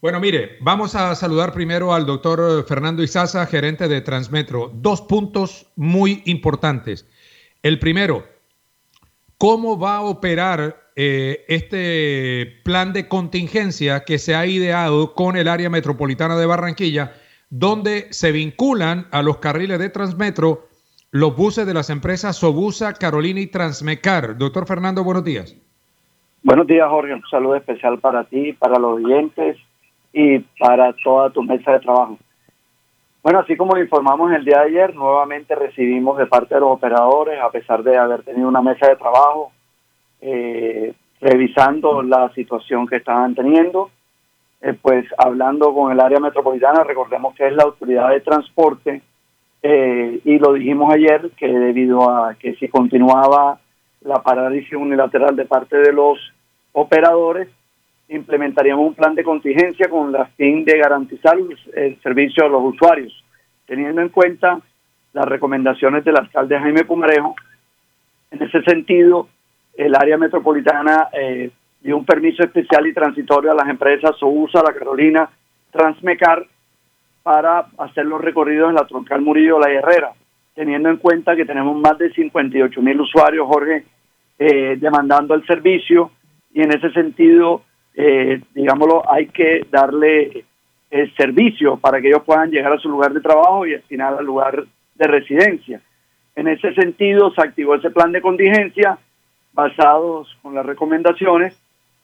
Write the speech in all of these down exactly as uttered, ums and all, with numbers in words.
Bueno, mire, vamos a saludar primero al doctor Fernando Izaza, gerente de Transmetro. Dos puntos muy importantes. El primero, ¿cómo va a operar eh, este plan de contingencia que se ha ideado con el área metropolitana de Barranquilla, donde se vinculan a los carriles de Transmetro los buses de las empresas Sobusa, Carolina y Transmecar? Doctor Fernando, buenos días. Buenos días, Jorge. Un saludo especial para ti, para los oyentes y para toda tu mesa de trabajo. Bueno, así como lo informamos el día de ayer, nuevamente recibimos de parte de los operadores, a pesar de haber tenido una mesa de trabajo, eh, revisando la situación que estaban teniendo, eh, pues hablando con el área metropolitana, recordemos que es la autoridad de transporte, eh, y lo dijimos ayer, que debido a que si continuaba la parálisis unilateral de parte de los operadores, implementaríamos un plan de contingencia con la fin de garantizar el servicio a los usuarios, teniendo en cuenta las recomendaciones del alcalde Jaime Pumarejo. En ese sentido, el área metropolitana eh, dio un permiso especial y transitorio a las empresas Sobusa, La Carolina, Transmecar, para hacer los recorridos en la troncal Murillo La Herrera, teniendo en cuenta que tenemos más de cincuenta y ocho mil usuarios, Jorge, eh, demandando el servicio, y en ese sentido, eh, digámoslo, hay que darle el servicio para que ellos puedan llegar a su lugar de trabajo y al final al lugar de residencia. En ese sentido, se activó ese plan de contingencia basados con las recomendaciones,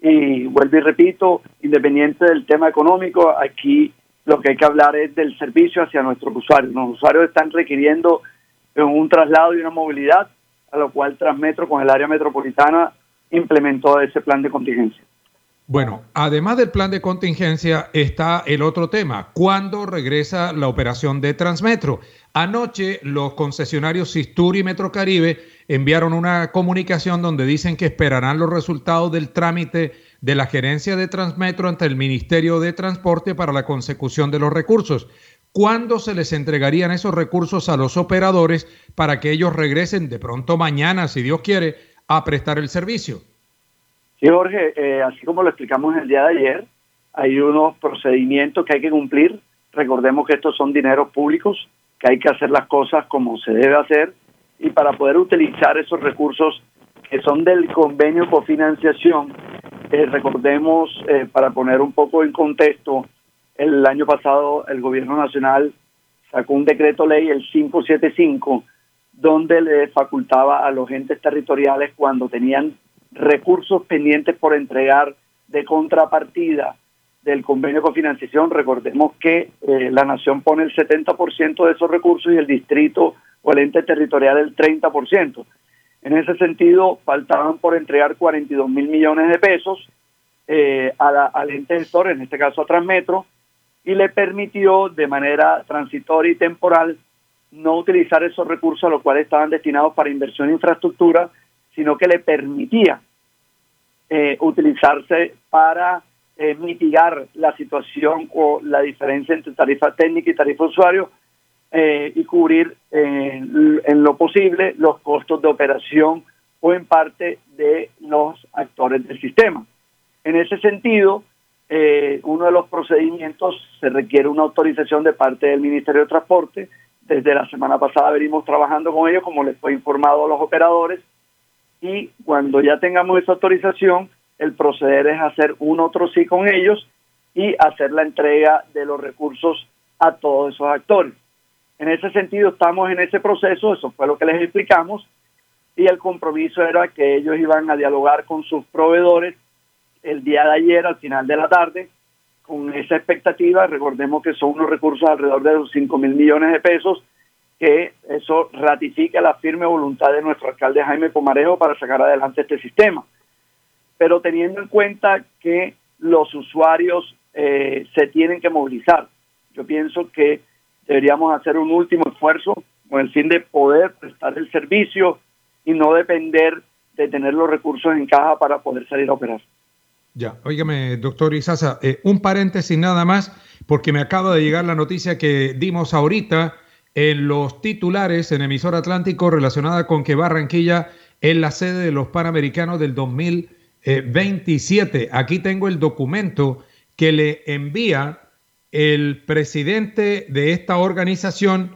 y vuelvo y repito, independiente del tema económico, aquí lo que hay que hablar es del servicio hacia nuestros usuarios. Los usuarios están requiriendo un traslado y una movilidad, a lo cual Transmetro con el área metropolitana implementó ese plan de contingencia. Bueno, además del plan de contingencia está el otro tema. ¿Cuándo regresa la operación de Transmetro? Anoche los concesionarios Sistur y Metrocaribe enviaron una comunicación donde dicen que esperarán los resultados del trámite de la gerencia de Transmetro ante el Ministerio de Transporte para la consecución de los recursos. ¿Cuándo se les entregarían esos recursos a los operadores para que ellos regresen de pronto mañana, si Dios quiere, a prestar el servicio? Sí, Jorge, eh, así como lo explicamos el día de ayer, hay unos procedimientos que hay que cumplir. Recordemos que estos son dineros públicos, que hay que hacer las cosas como se debe hacer, y para poder utilizar esos recursos que son del convenio cofinanciación, eh, recordemos, eh, para poner un poco en contexto, el año pasado el gobierno nacional sacó un decreto ley, el quinientos setenta y cinco, donde le facultaba a los entes territoriales, cuando tenían recursos pendientes por entregar de contrapartida del convenio de cofinanciación. Recordemos que eh, la nación pone el setenta por ciento de esos recursos y el distrito o el ente territorial el treinta por ciento. En ese sentido, faltaban por entregar cuarenta y dos mil millones de pesos eh, a la, al ente gestor, en este caso a Transmetro, y le permitió de manera transitoria y temporal no utilizar esos recursos, a los cuales estaban destinados para inversión en infraestructura, sino que le permitía eh, utilizarse para eh, mitigar la situación o la diferencia entre tarifa técnica y tarifa usuario, eh, y cubrir eh, en lo posible los costos de operación o en parte de los actores del sistema. En ese sentido, eh, uno de los procedimientos, se requiere una autorización de parte del Ministerio de Transporte. Desde la semana pasada venimos trabajando con ellos, como les fue informado a los operadores, y cuando ya tengamos esa autorización, el proceder es hacer un otro sí con ellos y hacer la entrega de los recursos a todos esos actores. En ese sentido estamos en ese proceso, eso fue lo que les explicamos, y el compromiso era que ellos iban a dialogar con sus proveedores el día de ayer, al final de la tarde, con esa expectativa. Recordemos que son unos recursos alrededor de los cinco mil millones de pesos, que eso ratifica la firme voluntad de nuestro alcalde Jaime Pumarejo para sacar adelante este sistema. Pero teniendo en cuenta que los usuarios eh, se tienen que movilizar, yo pienso que deberíamos hacer un último esfuerzo con el fin de poder prestar el servicio y no depender de tener los recursos en caja para poder salir a operar. Ya, óigame, doctor Izaza, eh, un paréntesis nada más, porque me acaba de llegar la noticia que dimos ahorita en los titulares en Emisor Atlántico relacionada con que Barranquilla es la sede de los Panamericanos del dos mil veintisiete. Aquí tengo el documento que le envía el presidente de esta organización,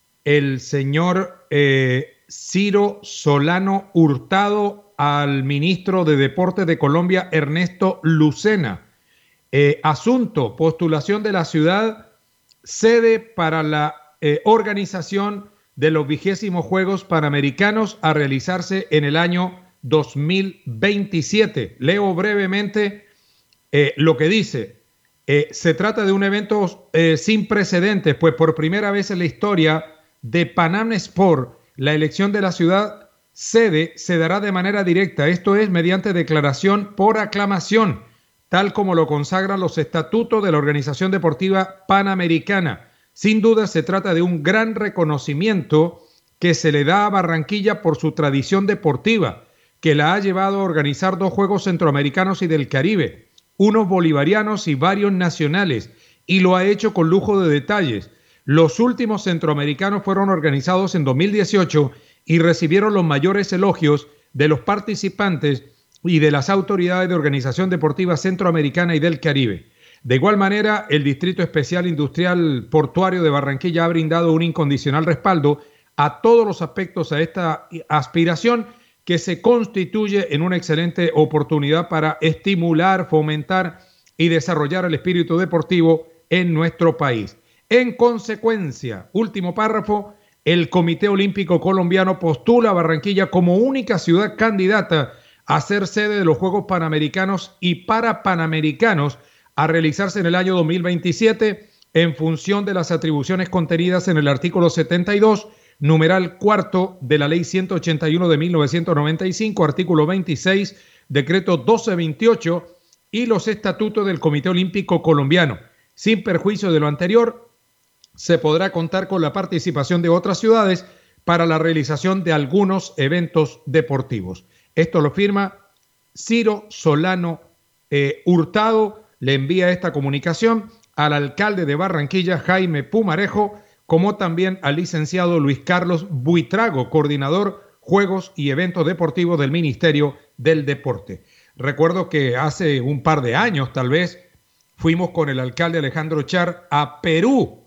el señor eh, Ciro Solano Hurtado, al ministro de Deportes de Colombia, Ernesto Lucena. Eh, asunto, postulación de la ciudad, sede para la eh, organización de los vigésimos Juegos Panamericanos a realizarse en el año dos mil veintisiete. Leo brevemente eh, lo que dice. Eh, se trata de un evento eh, sin precedentes, pues por primera vez en la historia de Panam Sport, la elección de la ciudad sede se dará de manera directa, esto es, mediante declaración por aclamación, tal como lo consagran los estatutos de la Organización Deportiva Panamericana. Sin duda se trata de un gran reconocimiento que se le da a Barranquilla por su tradición deportiva, que la ha llevado a organizar dos Juegos Centroamericanos y del Caribe, unos bolivarianos y varios nacionales, y lo ha hecho con lujo de detalles. Los últimos centroamericanos fueron organizados en dos mil dieciocho y recibieron los mayores elogios de los participantes y de las autoridades de Organización Deportiva Centroamericana y del Caribe. De igual manera, el Distrito Especial Industrial Portuario de Barranquilla ha brindado un incondicional respaldo a todos los aspectos a esta aspiración, que se constituye en una excelente oportunidad para estimular, fomentar y desarrollar el espíritu deportivo en nuestro país. En consecuencia, último párrafo, el Comité Olímpico Colombiano postula a Barranquilla como única ciudad candidata a ser sede de los Juegos Panamericanos y Parapanamericanos a realizarse en el año dos mil veintisiete en función de las atribuciones contenidas en el artículo setenta y dos, numeral cuarto de la Ley ciento ochenta y uno de mil novecientos noventa y cinco, artículo veintiséis, decreto doce veintiocho y los estatutos del Comité Olímpico Colombiano. Sin perjuicio de lo anterior, se podrá contar con la participación de otras ciudades para la realización de algunos eventos deportivos. Esto lo firma Ciro Solano eh, Hurtado, le envía esta comunicación al alcalde de Barranquilla, Jaime Pumarejo, como también al licenciado Luis Carlos Buitrago, coordinador Juegos y Eventos Deportivos del Ministerio del Deporte. Recuerdo que hace un par de años, tal vez, fuimos con el alcalde Alejandro Char a Perú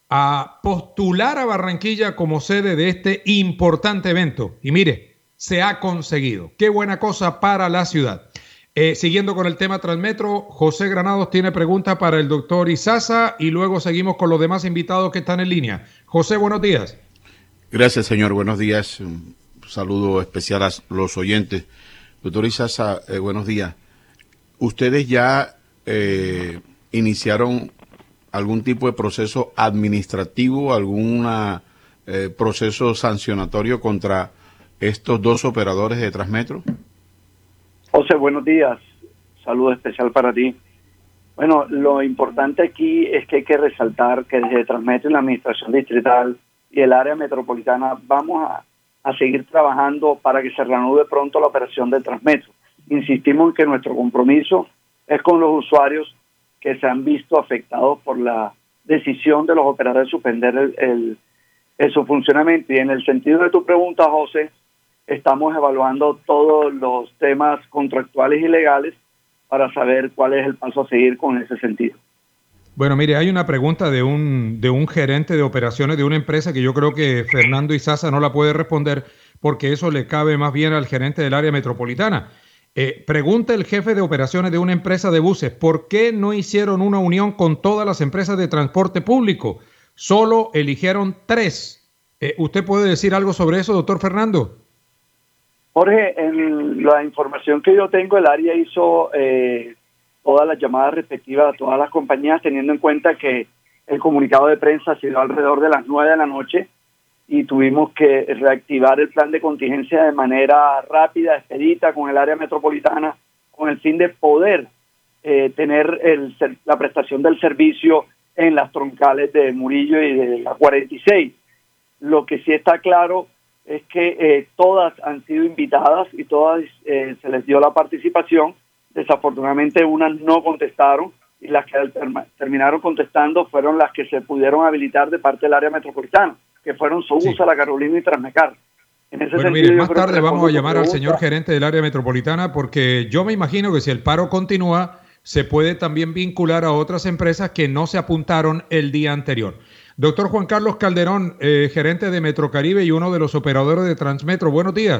a postular a Barranquilla como sede de este importante evento. Y mire, se ha conseguido. Qué buena cosa para la ciudad. Eh, siguiendo con el tema Transmetro, José Granados tiene preguntas para el doctor Izaza y luego seguimos con los demás invitados que están en línea. José, buenos días. Gracias, señor. Buenos días. Un saludo especial a los oyentes. Doctor Izaza, eh, buenos días. ¿Ustedes ya eh, iniciaron algún tipo de proceso administrativo, algún eh, proceso sancionatorio contra estos dos operadores de Transmetro? José, buenos días. Saludo especial para ti. Bueno, lo importante aquí es que hay que resaltar que desde Transmetro y la Administración Distrital y el área metropolitana vamos a, a seguir trabajando para que se reanude pronto la operación de Transmetro. Insistimos en que nuestro compromiso es con los usuarios que se han visto afectados por la decisión de los operadores de suspender el, el, el, su funcionamiento. Y en el sentido de tu pregunta, José, estamos evaluando todos los temas contractuales y legales para saber cuál es el paso a seguir con ese sentido. Bueno, mire, hay una pregunta de un, de un gerente de operaciones de una empresa que yo creo que Fernando Izaza no la puede responder porque eso le cabe más bien al gerente del área metropolitana. Eh, pregunta el jefe de operaciones de una empresa de buses, ¿por qué no hicieron una unión con todas las empresas de transporte público? Solo eligieron tres. Eh, ¿Usted puede decir algo sobre eso, doctor Fernando? Jorge, en la información que yo tengo, el área hizo eh, todas las llamadas respectivas a todas las compañías, teniendo en cuenta que el comunicado de prensa se dio alrededor de las nueve de la noche y tuvimos que reactivar el plan de contingencia de manera rápida, expedita, con el área metropolitana, con el fin de poder eh, tener el, la prestación del servicio en las troncales de Murillo y de la cuarenta y seis. Lo que sí está claro es que eh, todas han sido invitadas y todas eh, se les dio la participación. Desafortunadamente unas no contestaron y las que term- terminaron contestando fueron las que se pudieron habilitar de parte del área metropolitana, que fueron Sobusa, sí, La Carolina y Transmecar. En ese bueno, sentido, mire, más tarde vamos a llamar pregunta, al señor gerente del área metropolitana porque yo me imagino que si el paro continúa, se puede también vincular a otras empresas que no se apuntaron el día anterior. Doctor Juan Carlos Calderón, eh, gerente de Metrocaribe y uno de los operadores de Transmetro, buenos días.